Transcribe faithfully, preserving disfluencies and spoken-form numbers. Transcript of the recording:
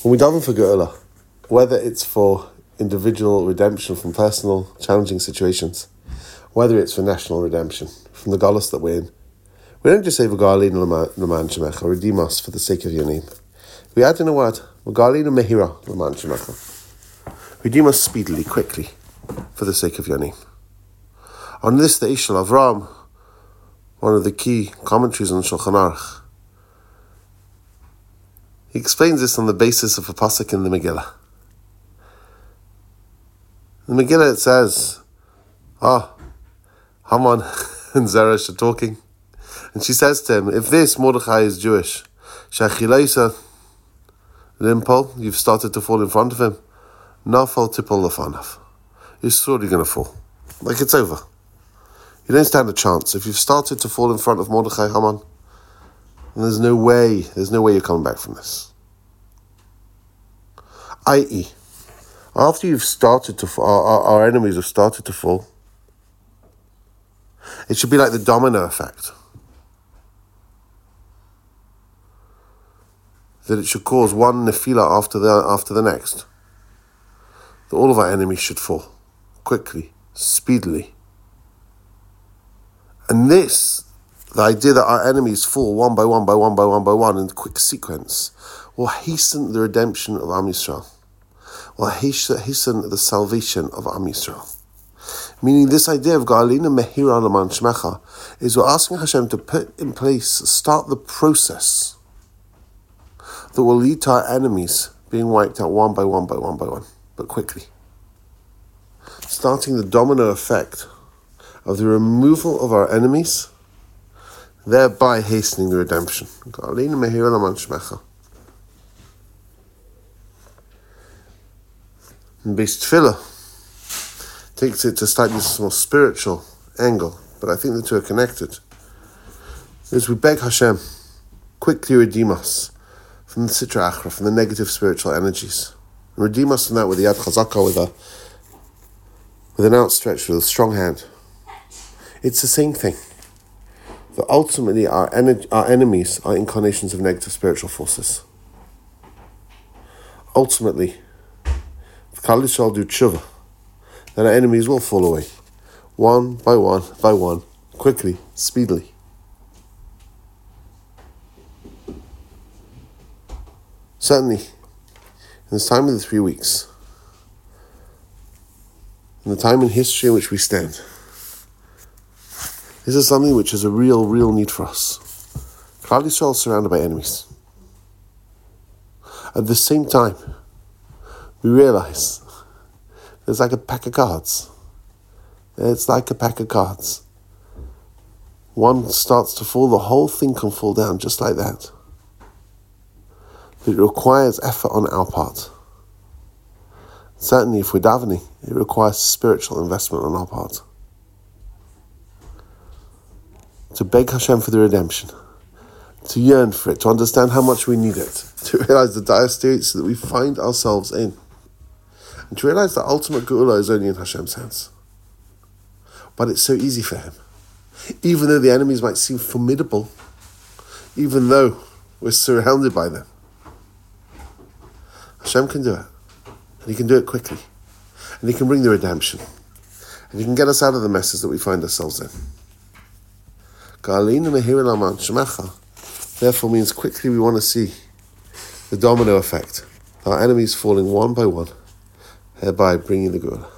When we daven for Geula, whether it's for individual redemption from personal challenging situations, whether it's for national redemption from the galus that we're in, we don't just say V'galinu l'man shemecha, redeem us for the sake of your name. We add in a word, V'galinu mehira l'man shemecha, redeem us speedily, quickly, for the sake of your name. On this, the Ishal Avram, one of the key commentaries on Shulchan Aruch, he explains this on the basis of a pasuk in the Megillah. In the Megillah it says, ah, oh, Haman and Zeresh are talking, and she says to him, if this Mordechai is Jewish, Shachilaisa Limpol, you've started to fall in front of him, Nafal Tipol Lafanav, you're surely going to fall. Like it's over. You don't stand a chance. If you've started to fall in front of Mordechai Haman, and there's no way, there's no way you're coming back from this. that is, after you've started to fall, our, our enemies have started to fall, it should be like the domino effect. That it should cause one nefila after the after the next. That all of our enemies should fall, quickly, speedily. And this, the idea that our enemies fall one by one by one by one by one in quick sequence, will hasten the redemption of Am Yisrael, will hasten the salvation of Am Yisrael. Meaning this idea of Ga'alina Mehira L'man Shemecha is we're asking Hashem to put in place, start the process that will lead to our enemies being wiped out one by one by one by one, but quickly. Starting the domino effect of the removal of our enemies, thereby hastening the redemption. Ga'alina Mehira L'man Shemecha. And Beis Tefillah takes it to slightly more spiritual angle, but I think the two are connected. As we beg Hashem, quickly redeem us from the Sitra Achra, from the negative spiritual energies. And redeem us from that with the Yad Chazaka, with a with an outstretched, with a strong hand. It's the same thing. That ultimately our, en- our enemies are incarnations of negative spiritual forces. Ultimately, if Klal Yisrael do tshuva, then our enemies will fall away, one by one by one, quickly, speedily. Certainly, in this time of the three weeks, in the time in history in which we stand, this is something which is a real, real need for us. Klal Yisrael is surrounded by enemies. At the same time, we realize there's like a pack of cards. It's like a pack of cards. One starts to fall, the whole thing can fall down just like that. But it requires effort on our part. Certainly if we're davening, it requires spiritual investment on our part. To beg Hashem for the redemption, to yearn for it, to understand how much we need it, to realize the dire states that we find ourselves in, and to realize that ultimate Geula is only in Hashem's hands. But it's so easy for Him. Even though the enemies might seem formidable, even though we're surrounded by them, Hashem can do it. And He can do it quickly. And He can bring the redemption. And He can get us out of the messes that we find ourselves in. Ga'alina Mehira L'man Shemecha therefore means quickly we want to see the domino effect. Our enemies falling one by one, thereby bringing the Geula.